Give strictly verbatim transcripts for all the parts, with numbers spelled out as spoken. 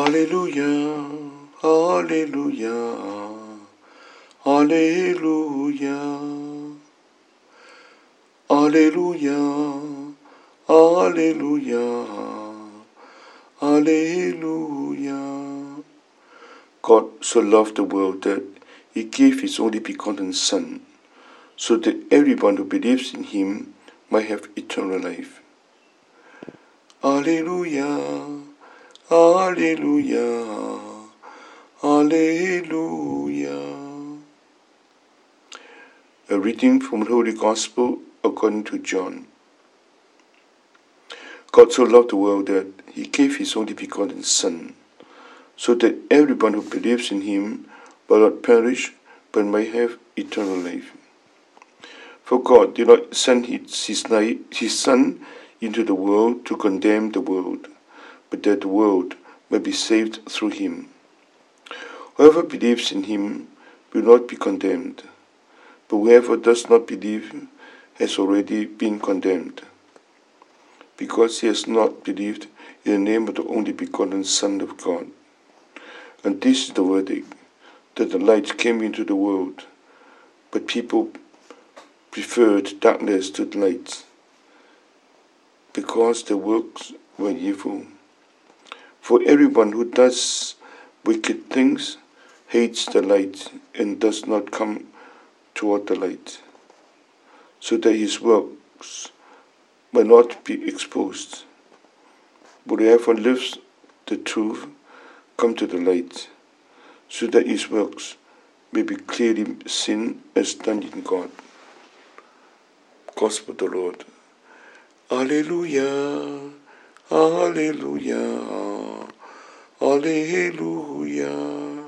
Hallelujah, hallelujah, hallelujah, hallelujah, hallelujah, hallelujah. God so loved the world that he gave his only begotten Son, so that everyone who believes in him might have eternal life. Hallelujah, hallelujah, hallelujah. A reading from the Holy Gospel according to John. God so loved the world that he gave his only begotten Son, so that everyone who believes in him will not perish, but may have eternal life. For God did not send his, his, his Son into the world to condemn the world, but that the world may be saved through him. Whoever believes in him will not be condemned, but whoever does not believe has already been condemned, because he has not believed in the name of the only begotten Son of God. And this is the verdict, that the light came into the world, but people preferred darkness to the light, because their works were evil. For everyone who does wicked things hates the light and does not come toward the light, so that his works may not be exposed. But whoever lives the truth come to the light, so that his works may be clearly seen as done in God. Gospel of the Lord. Alleluia, Alleluia, Alleluia.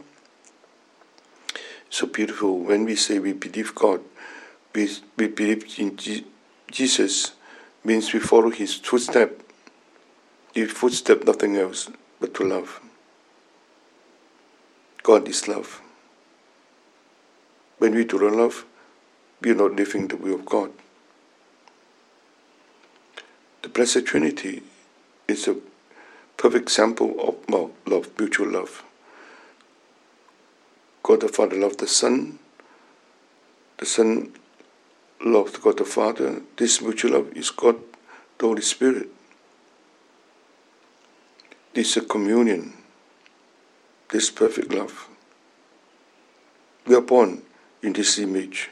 So beautiful. When we say we believe God, we, we believe in G- Jesus, means we follow his footstep. His footstep, nothing else but to love. God is love. When we do not love, we are not living the will of God. The Blessed Trinity is a perfect example of love, mutual love. God the Father loved the Son. The Son loved God the Father. This mutual love is God the Holy Spirit. This is a communion. This perfect love. We are born in this image,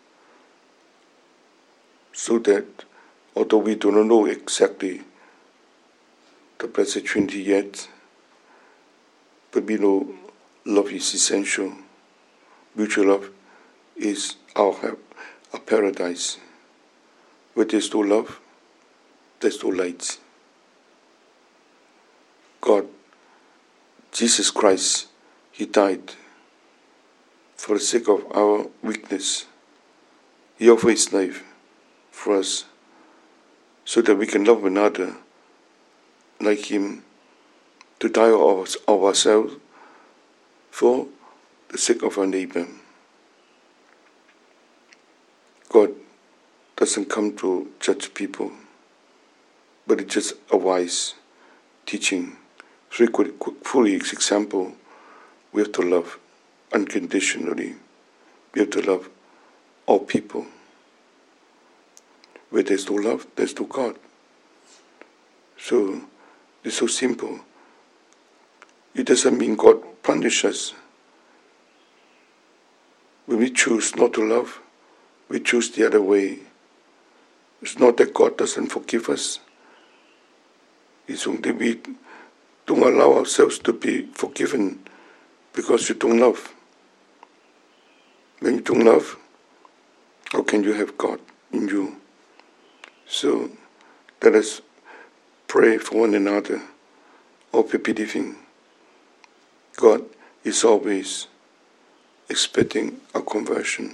so that although we do not know exactly the Blessed Trinity yet, but we know love is essential. Mutual love is our, our paradise. Where there's no love, there's no light. God, Jesus Christ, he died for the sake of our weakness. He offered his life for us, so that we can love one another like him, to die of ourselves for the sake of our neighbor. God doesn't come to judge people, but it's just a wise teaching. Fully example, we have to love unconditionally. We have to love all people. Where there's no love, there's no God. So it's so simple. It doesn't mean God punishes us. When we choose not to love, we choose the other way. It's not that God doesn't forgive us. It's only we don't allow ourselves to be forgiven because you don't love. When you don't love, how can you have God in you? So let us pray for one another, or be believing. God is always expecting our conversion.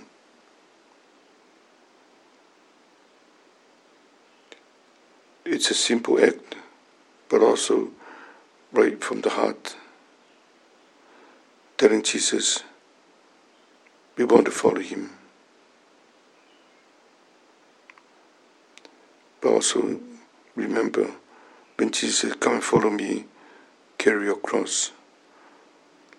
It's a simple act, but also right from the heart, telling Jesus we want to follow him. But also remember, when Jesus said, "Come and follow me, carry your cross."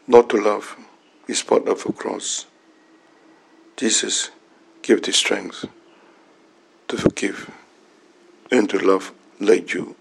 Not to love is part of a cross. Jesus gave the strength to forgive and to love like you.